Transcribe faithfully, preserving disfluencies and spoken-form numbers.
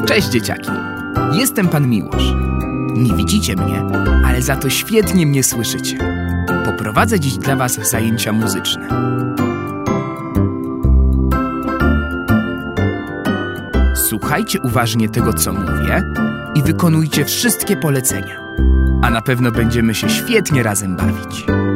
Cześć dzieciaki, jestem pan Miłosz. Nie widzicie mnie, ale za to świetnie mnie słyszycie. Poprowadzę dziś dla was zajęcia muzyczne. Słuchajcie uważnie tego, co mówię i wykonujcie wszystkie polecenia. A na pewno będziemy się świetnie razem bawić.